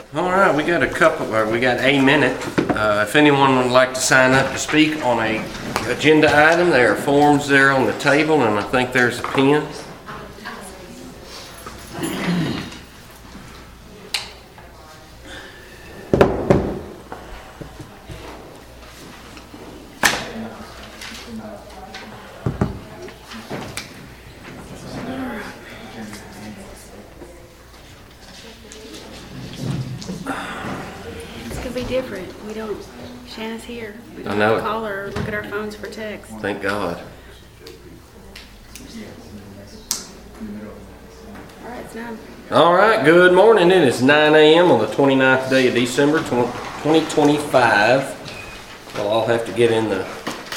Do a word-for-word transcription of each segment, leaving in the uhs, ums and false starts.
All right, we got a couple, or we got a minute. Uh, if anyone would like to sign up to speak on a agenda item, there are forms there on the table, and I think there's a pen. Different. We don't. Shanna's here. We don't I know have to it. call her or look at our phones for text. Thank God. All right, it's nine. All right, good morning. It is nine a m on the twenty-ninth day of December, twenty twenty-five. We'll all have to get in the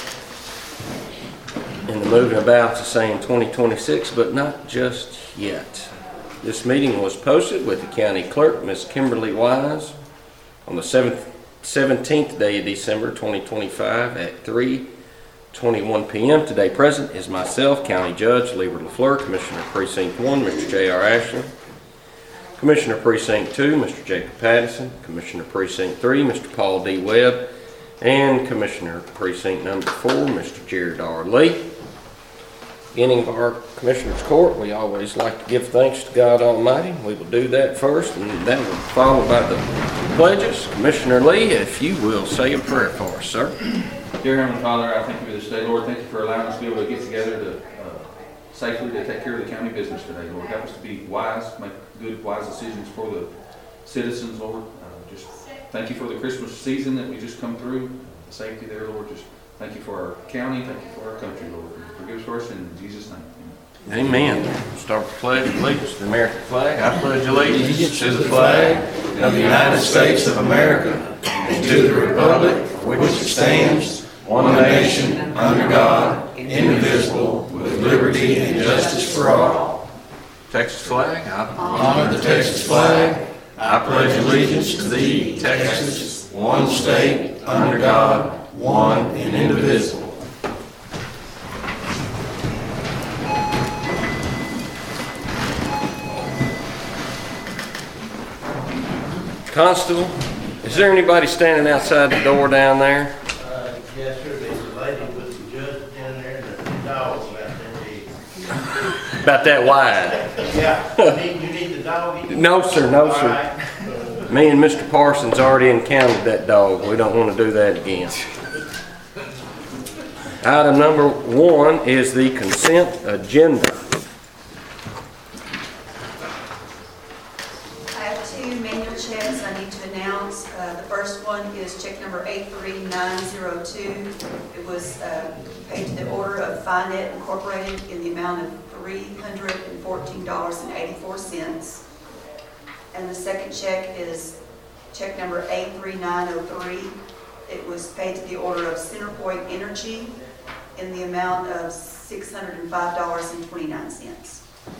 in the moving about to saying twenty twenty-six, but not just yet. This meeting was posted with the county clerk, Miss Kimberly Wise, on the seventeenth day of December twenty twenty-five at three twenty-one p m Today present is myself, County Judge Leeward LaFleur, Commissioner Precinct one, Mister J R Ashland, Commissioner Precinct two, Mister Jacob Patterson, Commissioner Precinct three, Mister Paul D. Webb, and Commissioner Precinct number four, Mister Jared R. Lee. Beginning of our Commissioner's Court, we always like to give thanks to God Almighty. We will do that first, and that will be followed by the pledges. Commissioner Lee, if you will say a prayer for us, sir. Dear Heavenly Father, I thank you for this day, Lord. Thank you for allowing us to be able to get together to uh, safely to take care of the county business today, Lord. Help us to be wise, make good, wise decisions for the citizens, Lord. Uh, just thank you for the Christmas season that we just come through, the safety there, Lord. Just thank you for our county, thank you for our country, Lord. Forgive us for us in Jesus' name. Amen. Amen. Start with the pledge of allegiance to the American flag. I pledge allegiance to the flag of the United States of America and to the republic for which it stands, one nation, under God, indivisible, with liberty and justice for all. Texas flag. I honor the Texas flag. I pledge allegiance to thee, Texas, one state, under God, one and indivisible. Constable, is there anybody standing outside the door down there? Uh, yes, sir. There's a lady with the judge in there and a dog about that big. About that wide? Yeah. You need, you need the dog? No, sir. No, All sir. right. Me and Mister Parsons already encountered that dog. We don't want to do that again. Item number one is the consent agenda. Checks I need to announce. Uh, the first one is check number eight three nine zero two. It was uh, paid to the order of Finet Incorporated in the amount of three hundred fourteen dollars and eighty-four cents. And the second check is check number eight three nine zero three. It was paid to the order of Centerpoint Energy in the amount of six hundred five dollars and twenty-nine cents.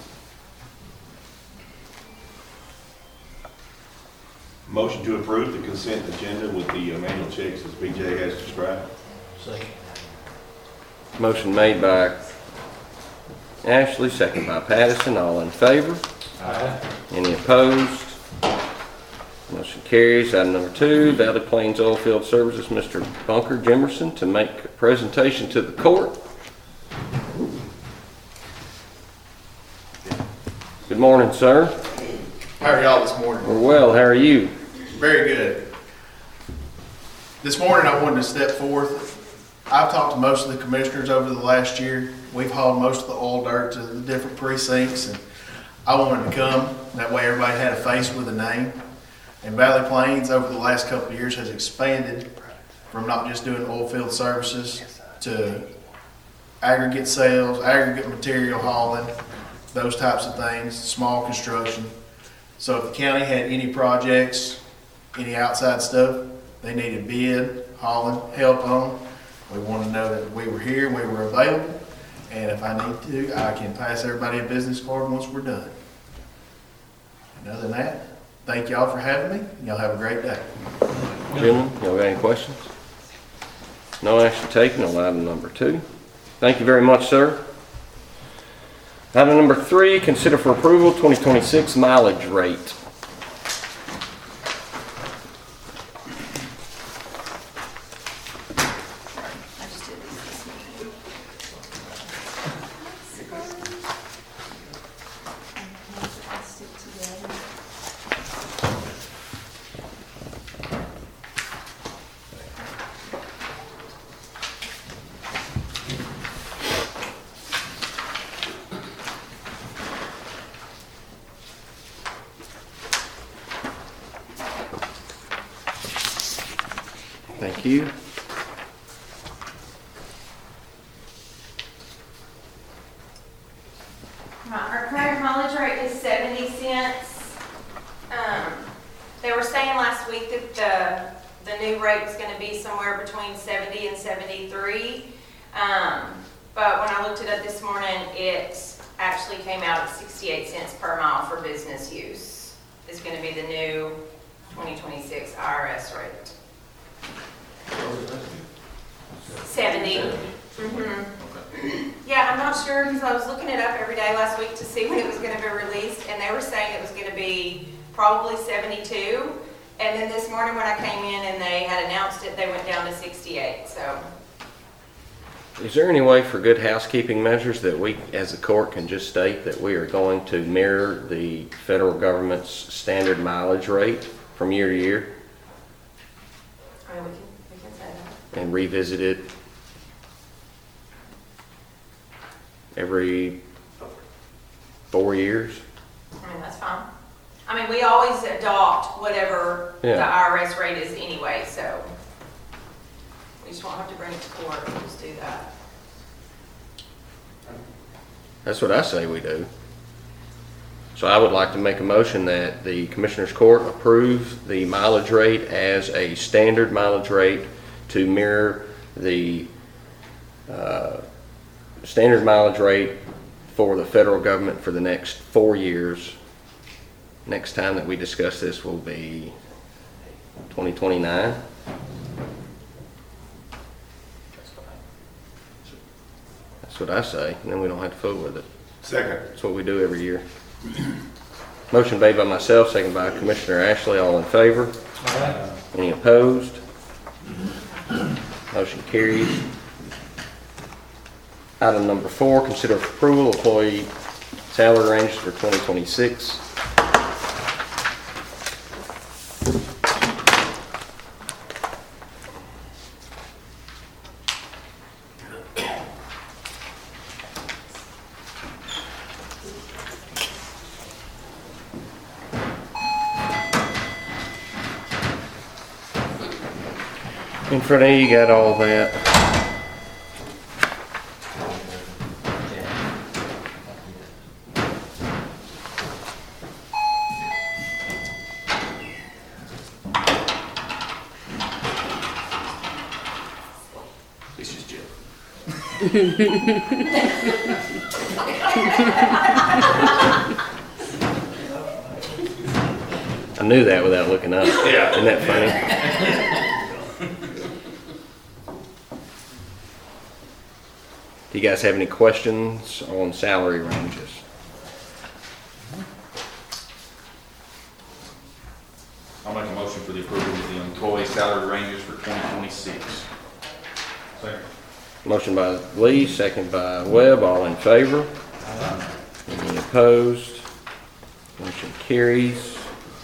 Motion to approve the consent agenda with the manual checks as B J has described. Second. Motion made by Ashley, second by Patterson. All in favor? Aye. Any opposed? Motion carries. Item number two, Valley Plains Oilfield Services, Mister Bunker Jimerson, to make a presentation to the court. Good morning, sir. How are y'all this morning? We're well. How are you? Very good. This morning I wanted to step forth. I've talked to most of the commissioners over the last year. We've hauled most of the oil dirt to the different precincts, and I wanted to come. That way everybody had a face with a name. And Valley Plains over the last couple of years has expanded from not just doing oil field services to aggregate sales, aggregate material hauling, those types of things, small construction. So if the county had any projects, any outside stuff they needed bid, hauling, help on, we wanted to know that we were here, we were available, and if I need to, I can pass everybody a business card once we're done. And other than that, thank y'all for having me. Y'all have a great day. Gentlemen, y'all got any questions? No action taken on item number two. Thank you very much, sir. Item number three, consider for approval twenty twenty-six mileage rate. Thank you. Right, our current mileage rate is seventy cents. Um, they were saying last week that the, the new rate was gonna be somewhere between seventy and seventy-three. Um, but when I looked it up this morning, it actually came out at sixty-eight cents per mile for business use. It's gonna be the new twenty twenty-six I R S rate. seventy. Mhm. Yeah, I'm not sure because I was looking it up every day last week to see when it was going to be released, and they were saying it was going to be probably seventy-two. And then this morning when I came in and they had announced it, they went down to sixty-eight. So, Is there any way for good housekeeping measures that we, as a court, can just state that we are going to mirror the federal government's standard mileage rate from year to year I mean, we can we can say that. and revisit it every four years? I mean, that's fine. I mean, we always adopt whatever Yeah. the I R S rate is anyway, so we just won't have to bring it to court. We'll just do that. That's what I say we do. So I would like to make a motion that the Commissioners Court approve the mileage rate as a standard mileage rate to mirror the uh, standard mileage rate for the federal government for the next four years. Next time that we discuss this will be twenty twenty-nine. That's what I say, and then we don't have to fool with it. Second. That's what we do every year. Motion made by myself, second by Commissioner Ashley. All in favor? Any opposed? Motion carries. Item number four, consider approval of employee salary ranges for twenty twenty-six. In front of you, you got all that. This is Jill. I knew that without looking up. Yeah. Isn't that funny? Do you guys have any questions on salary ranges? I'll make a motion for the approval of the employee salary ranges for twenty twenty-six. Second. Motion by Lee, second by Webb. All in favor? Any opposed? Motion carries.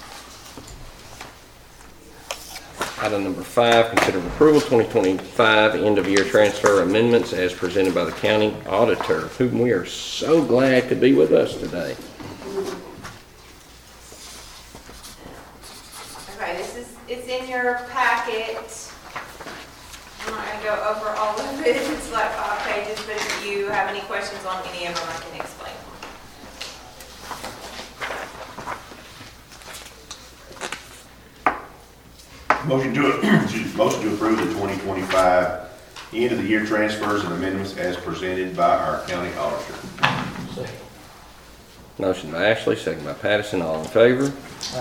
Item number five, consider approval twenty twenty-five end-of-year transfer amendments as presented by the county auditor, whom we are so glad could be with us today. Okay, this is, it's in your packet. I'm not gonna go over all of it, it's like five pages, but if you have any questions on any of them, I can explain. Motion to, excuse me, motion to approve the twenty twenty-five end of the year transfers and amendments as presented by our county auditor. Motion by Ashley, second by Patterson. All in favor?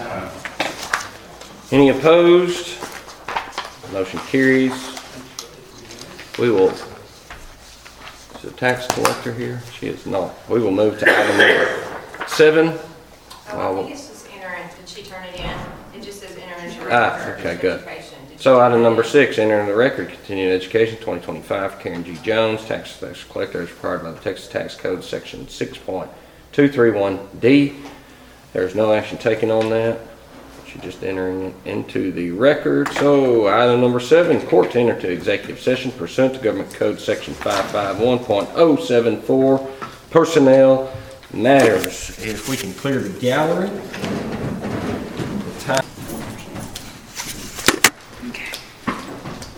Any opposed? Motion carries. We will, is the tax collector here? She is not. We will move to item number seven. Oh, I think it's just entering, did she turn it in? It just says enter into record. Ah, okay, good. Education. Did So she item turn it number in? six, enter into the record, continuing education twenty twenty-five, Karen G. Jones, tax tax collector as required by the Texas Tax Code, section six point two three one D. There's no action taken on that. She's just entering it into the record. So item number seven, court to enter to executive session pursuant to Government Code section five five one point oh seven four, personnel matters. If we can clear the gallery. The time-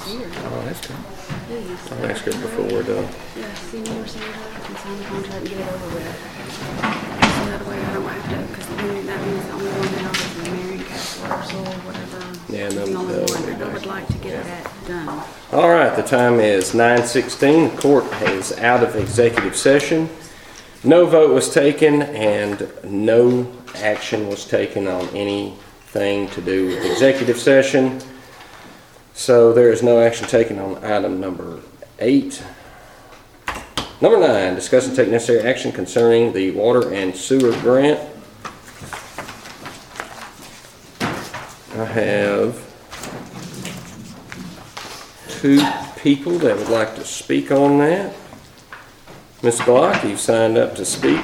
here. Oh, that's good. Please. I'll ask her before we're done. Yeah, see me or Sandra, I can sign the contract and get it over with. So that way I don't have to, because then that means the only one now is the Marion Castle or Soul, whatever. Yeah, is no, the only no, one. we I would don't. like to get that done. All right, the time is nine sixteen. The court is out of executive session. No vote was taken and no action was taken on anything to do with executive session. So there is no action taken on item number eight. Number nine, discuss and take necessary action concerning the water and sewer grant. I have two people that would like to speak on that. Miz Glock, you've signed up to speak.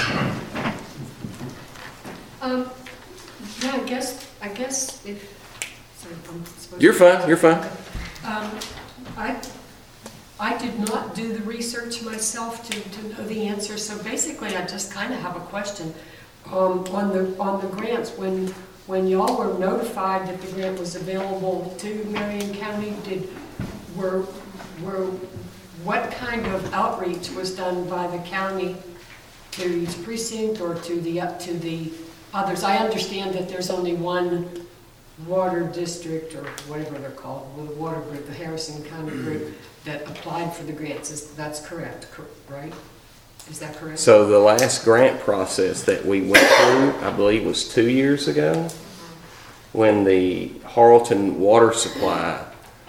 Um, yeah, I guess, I guess if, sorry, I'm supposed You're to- fine, you're fine. Um, I, I did not do the research myself to, to know the answer, so basically I just kind of have a question. Um, on the, on the grants, when, when y'all were notified that the grant was available to Marion County, did, were, were, what kind of outreach was done by the county to each precinct or to the, up to the others? I understand that there's only one water district or whatever they're called, the water group, the Harrison County group that applied for the grants. Is, that's correct, cor- right? Is that correct? So the last grant process that we went through, I believe, was two years ago, when the Harleton Water Supply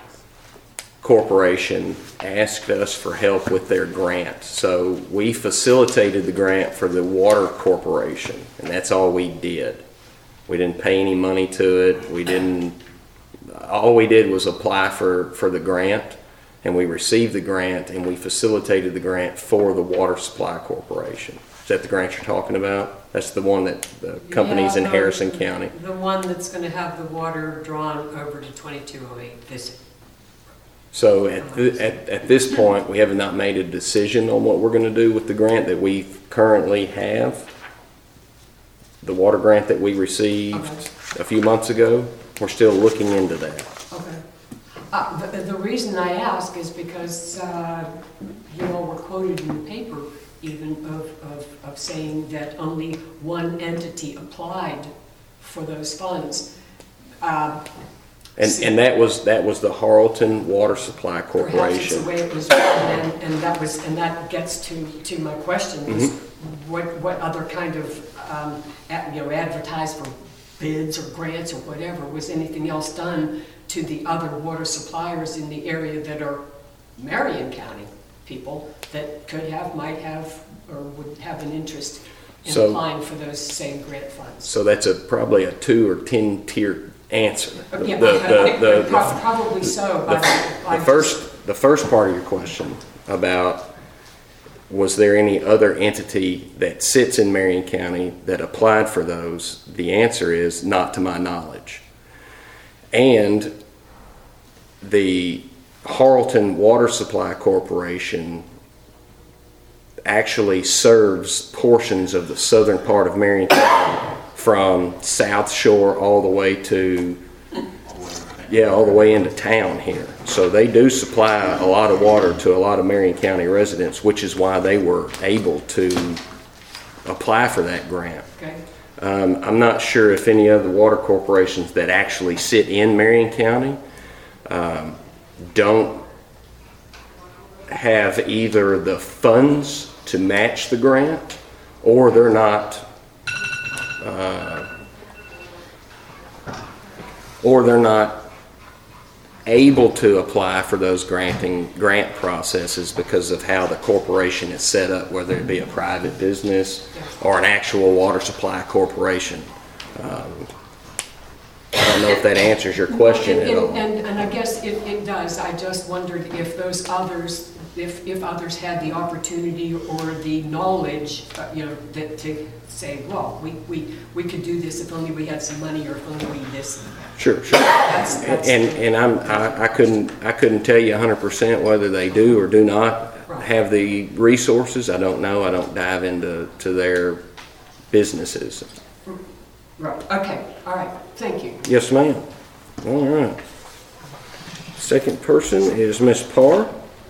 Corporation asked us for help with their grant. So we facilitated the grant for the Water Corporation, and that's all we did. We didn't pay any money to it. We didn't, all we did was apply for, for the grant, and we received the grant, and we facilitated the grant for the Water Supply Corporation. Is that the grant you're talking about? That's the one that the company's in Yeah, the- Harrison County. The one that's going to have the water drawn over to twenty-two oh eight this. So at, th- at, at this point, we have not made a decision on what we're going to do with the grant that we currently have. The water grant that we received Okay. a few months ago, we're still looking into that. Okay. Uh, the, the reason I ask is because, uh, you all were quoted in the paper even of, of, of saying that only one entity applied for those funds. Uh, And, and that was, that was the Harleton Water Supply Perhaps it's Corporation. the way it was written, and, and that was, and that gets to, to my question, is Mm-hmm. what, what other kind of, um, ad- you know, advertise for bids or grants or whatever, was anything else done to the other water suppliers in the area that are Marion County people that could have, might have, or would have an interest in So- applying for those same grant funds? So that's a, probably a two or ten tier answer. The, Yeah, the, the, the, prob- Probably so. the, but I the just- first, the first part of your question about was there any other entity that sits in Marion County that applied for those? The answer is not to my knowledge. And the Harleton Water Supply Corporation actually serves portions of the southern part of Marion County from South Shore all the way to, yeah, all the way into town here. So they do supply a lot of water to a lot of Marion County residents, which is why they were able to apply for that grant. Okay. Um, I'm not sure if any other water corporations that actually sit in Marion County um, don't have either the funds to match the grant, or they're not, uh, or they're not able to apply for those granting grant processes because of how the corporation is set up, whether it be a private business or an actual water supply corporation. Um, I don't know if that answers your question And, at all. and, and, and I guess it, it does. I just wondered if those others, if, if others had the opportunity or the knowledge, uh, you know, that to say, well, we, we, we could do this if only we had some money, or if only we this and that. Sure, sure. That's, that's. And, and I'm, I, I couldn't, I couldn't tell you one hundred percent whether they do or do not have the resources. I don't know. I don't dive into, to their businesses. Right, okay, all right, thank you. Yes, ma'am. All right. Second person is Miss Parr.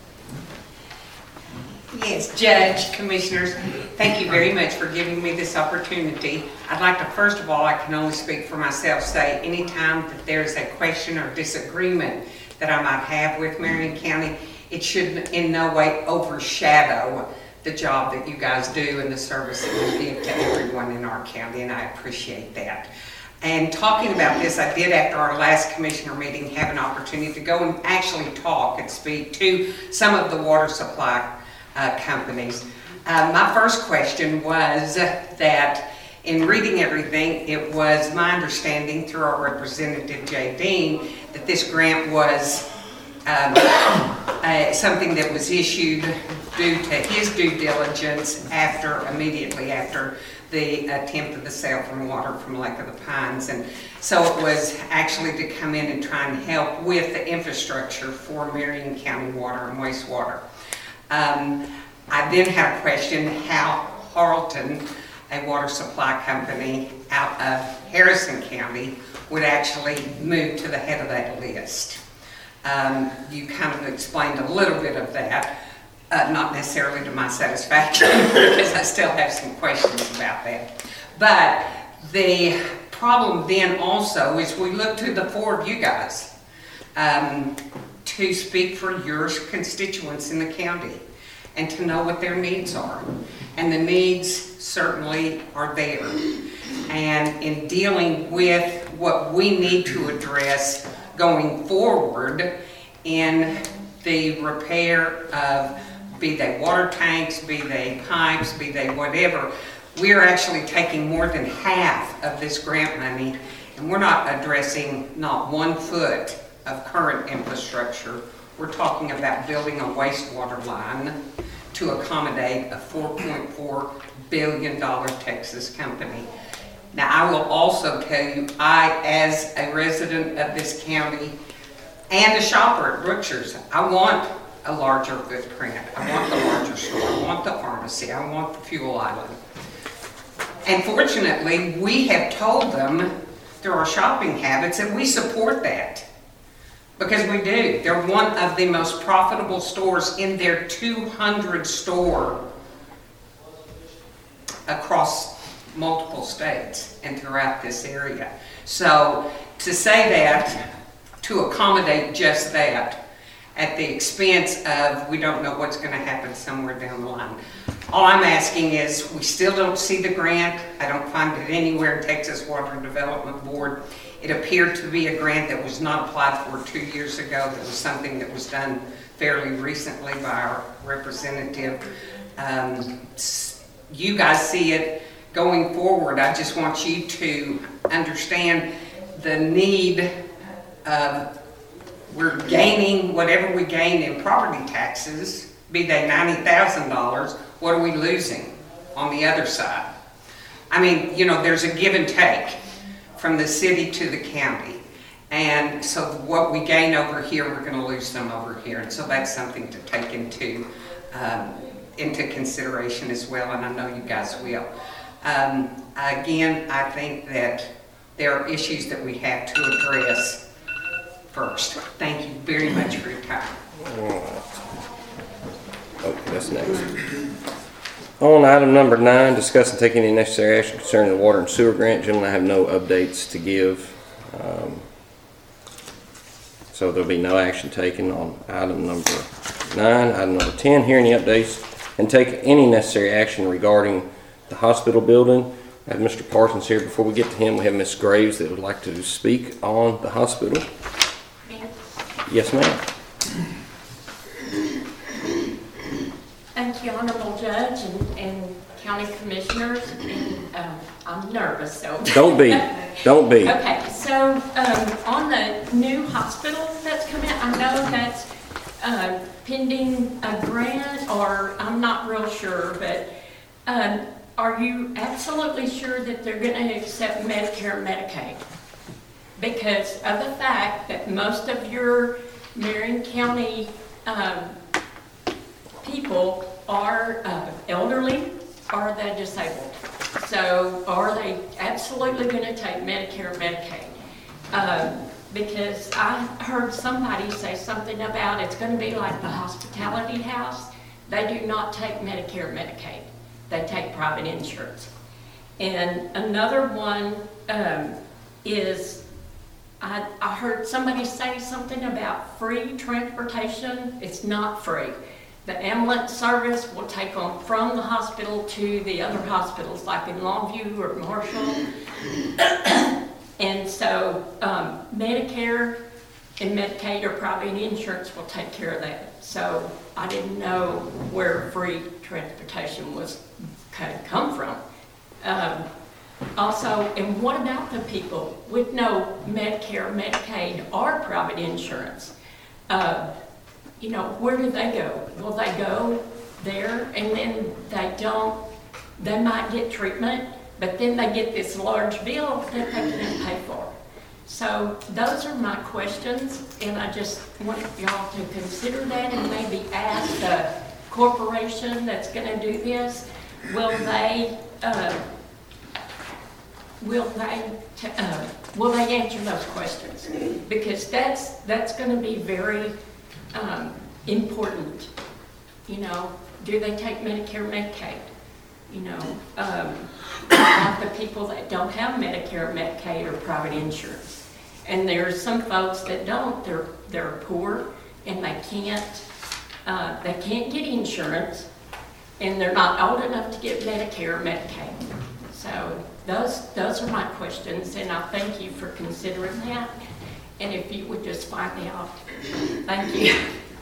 Yes, Judge, Commissioners, thank you very much for giving me this opportunity. I'd like to, first of all, I can only speak for myself, say anytime that there's a question or disagreement that I might have with Marion County, it should in no way overshadow the job that you guys do and the service that you give to everyone in our county, and I appreciate that. And talking about this, I did, after our last commissioner meeting, have an opportunity to go and actually talk and speak to some of the water supply uh, companies. Uh, my first question was that in reading everything, it was my understanding through our representative, Jay Dean, that this grant was um, uh, something that was issued due to his due diligence after, immediately after the attempt of the sale from water from Lake of the Pines. And so it was actually to come in and try and help with the infrastructure for Marion County water and wastewater. Um, I then had a question how Harleton, a water supply company out of Harrison County, would actually move to the head of that list. Um, you kind of explained a little bit of that. Uh, not necessarily to my satisfaction, because I still have some questions about that. But the problem then also is we look to the four of you guys um, to speak for your constituents in the county and to know what their needs are. And the needs certainly are there. And in dealing with what we need to address going forward in the repair of, be they water tanks, be they pipes, be they whatever, we're actually taking more than half of this grant money, and we're not addressing not one foot of current infrastructure. We're talking about building a wastewater line to accommodate a four point four billion dollar Texas company. Now, I will also tell you, I, as a resident of this county and a shopper at Brookshire's, I want a larger footprint. I want the larger store. I want the pharmacy. I want the fuel island. And fortunately, we have told them through our shopping habits that we support that. Because we do. They're one of the most profitable stores in their two hundred store across multiple states and throughout this area. So to say that, to accommodate just that, at the expense of we don't know what's going to happen somewhere down the line. All I'm asking is we still don't see the grant. I don't find it anywhere in Texas Water Development Board. It appeared to be a grant that was not applied for two years ago. That was something that was done fairly recently by our representative. Um, you guys see it going forward. I just want you to understand the need of, we're gaining whatever we gain in property taxes, be they ninety thousand dollars, what are we losing on the other side? I mean, you know, there's a give and take from the city to the county. And so what we gain over here, we're going to lose some over here. And so that's something to take into, um, into consideration as well, and I know you guys will. Um, again, I think that there are issues that we have to address first. Thank you very much for your time. All right. Okay, that's next. On item number nine, discuss and take any necessary action concerning the water and sewer grant. Gentlemen, I have no updates to give. Um, so there'll be no action taken on item number nine. Item number ten, hear any updates and take any necessary action regarding the hospital building. I have Mister Parsons here. Before we get to him, we have Miz Graves that would like to speak on the hospital. Yes, ma'am. Thank you, Honorable Judge and, and County Commissioners. And, um, I'm nervous, so. Don't be. Don't be. Okay, so um, on the new hospital that's coming out, I know that's uh, pending a grant, or I'm not real sure, but um, are you absolutely sure that they're going to accept Medicare and Medicaid? Because of the fact that most of your Marion County um, people are uh, elderly or they're disabled. So are they absolutely going to take Medicare and Medicaid? Um, because I heard somebody say something about it's gonna be like the hospitality house. They do not take Medicare, Medicaid. They take private insurance. And another one um, is, I, I heard somebody say something about free transportation. It's not free. The ambulance service will take them from the hospital to the other hospitals, like in Longview or Marshall. And so um, Medicare and Medicaid or private insurance will take care of that. So I didn't know where free transportation was kind of come from. Um, also, and what about the people with no Medicare, Medicaid, or private insurance? Uh, you know, where do they go? Will they go there and then they don't, they might get treatment, but then they get this large bill that they can't pay for. So those are my questions, and I just want y'all to consider that and maybe ask the corporation that's going to do this, will they, uh, will they, t uh, will they answer those questions? Because that's that's going to be very um, important. You know, do they take Medicare, Medicaid? You know, um, not the people that don't have Medicare, Medicaid, or private insurance. And there's some folks that don't. They're they're poor and they can't uh, they can't get insurance, and they're not old enough to get Medicare, or Medicaid. So those those are my questions, and I thank you for considering that. And if you would just find out, thank you.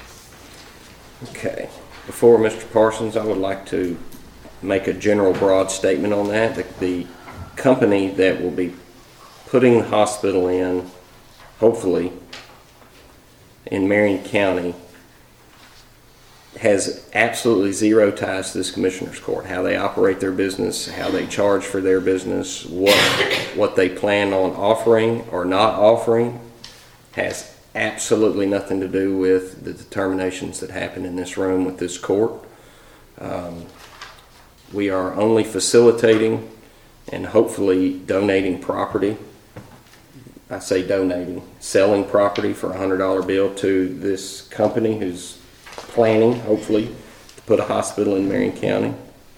Okay. Before Mister Parsons, I would like to make a general broad statement on that. The, the company that will be putting the hospital in, hopefully, in Marion County, has absolutely zero ties to this commissioner's court. How they operate their business, how they charge for their business, what what they plan on offering or not offering, has absolutely nothing to do with the determinations that happen in this room with this court. Um, we are only facilitating and hopefully donating property. I say donating, selling property for a one hundred dollar bill to this company who's planning, hopefully, to put a hospital in Marion County.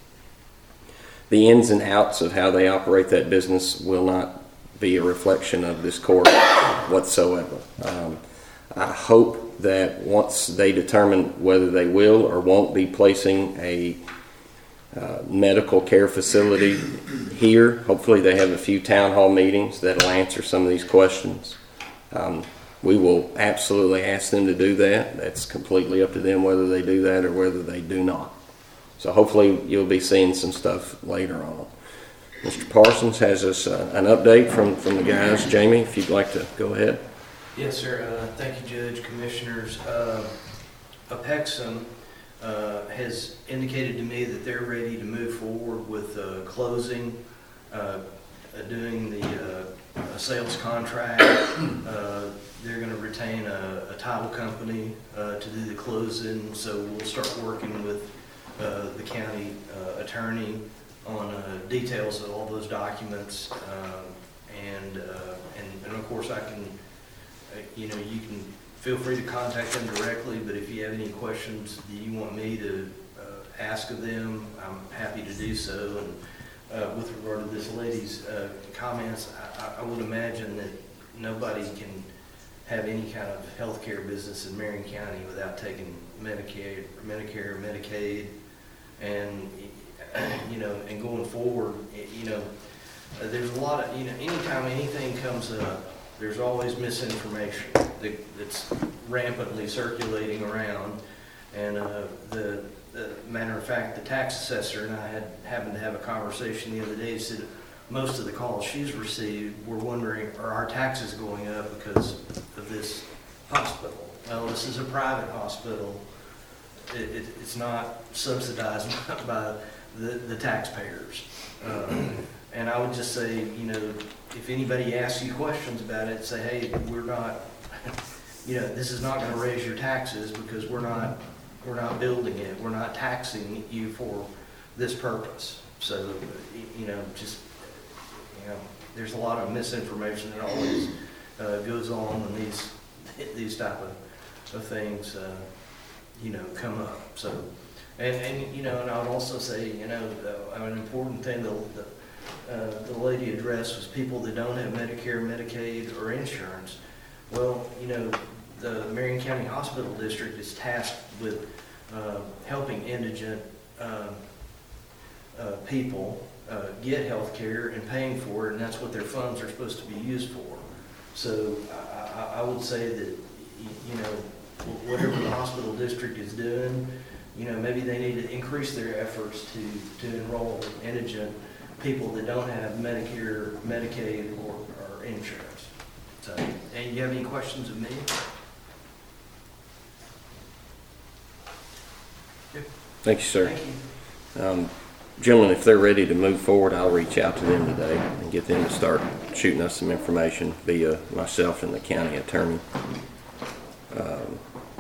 The ins and outs of how they operate that business will not be a reflection of this court whatsoever. Um, I hope that once they determine whether they will or won't be placing a uh, medical care facility here, hopefully they have a few town hall meetings that'll answer some of these questions. Um, we will absolutely ask them to do that. That's completely up to them whether they do that or whether they do not. So hopefully you'll be seeing some stuff later on. Mister Parsons has us uh, an update from, from the guys. Jamie, if you'd like to go ahead. Yes, sir. Uh, thank you, Judge, Commissioners. Uh, Apexum uh, has indicated to me that they're ready to move forward with uh, closing, uh, doing the uh, sales contract. Uh, they're going to retain a, a title company uh, to do the closing, so we'll start working with uh, the county uh, attorney on uh, details of all those documents, um, and, uh, and and of course I can, uh, you know, you can feel free to contact them directly, but if you have any questions that you want me to uh, ask of them, I'm happy to do so. And uh, with regard to this lady's uh, comments, I, I would imagine that nobody can have any kind of healthcare business in Marion County without taking Medicare, Medicare, Medicaid, and you know, and going forward, you know, uh, there's a lot of, you know, anytime anything comes up, there's always misinformation that, that's rampantly circulating around. And uh, the, the matter of fact, the tax assessor and I had happened to have a conversation the other day. Said most of the calls she's received were wondering, are our taxes going up because of this hospital? Well, this is a private hospital. It, it, it's not subsidized by the, the taxpayers. Um, and I would just say, you know, if anybody asks you questions about it, say, hey, we're not, you know, this is not going to raise your taxes because we're not, we're not building it. We're not taxing you for this purpose. So, you know, just, you know, there's a lot of misinformation that always uh, goes on when these, these type of, of things, uh, you know, come up. So, and, and, you know, and I would also say, you know, uh, an important thing that the, uh, the lady addressed was people that don't have Medicare, Medicaid, or insurance. Well, you know, the Marion County Hospital District is tasked with uh, helping indigent uh, uh, people uh, get health care and paying for it, and that's what their funds are supposed to be used for. So I, I, I would say that, you know, whatever the hospital district is doing, you know, maybe they need to increase their efforts to, to enroll indigent people that don't have Medicare, Medicaid, or, or insurance. So, and you have any questions of me? Thank you, sir. Thank you. Um, Gentlemen, if they're ready to move forward, I'll reach out to them today and get them to start shooting us some information via myself and the county attorney. Um,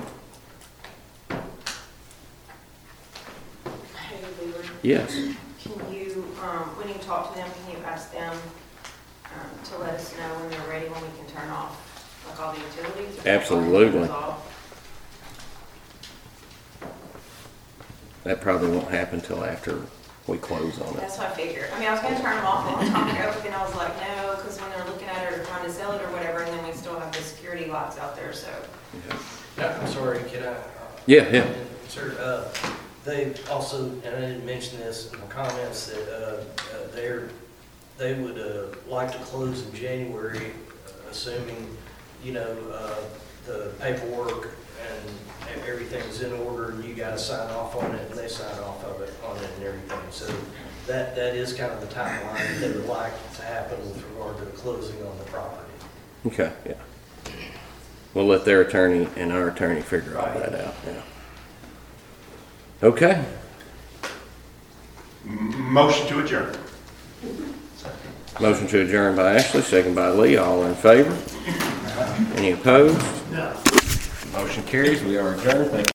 Hey, Leland, Yes, can you, um, when you talk to them, can you ask them, um, to let us know when they're ready, when we can turn off, like, all the utilities? Absolutely. that probably won't happen till after we close on it. That's what I figured. I mean, I was gonna turn them off a long time ago, but then I was like, no, because when they're looking at it or trying to sell it or whatever, and then we still have the security lights out there, so. Yeah. No, I'm sorry, can I? uh, Yeah, yeah. Sir, uh, they also, and I didn't mention this in my comments, that uh, uh, they're, they would uh, like to close in January, uh, assuming, you know, uh, the paperwork and everything's in order, and you guys sign off on it, and they sign off of it, on it and everything. So that, that is kind of the timeline that they would like to happen with regard to the closing on the property. Okay, yeah. We'll let their attorney and our attorney figure all that out, yeah. Okay, M- Motion to adjourn. motion to adjourn by Ashley, second by Lee, all in favor? Any opposed? No. Motion carries, we are adjourned, thank you.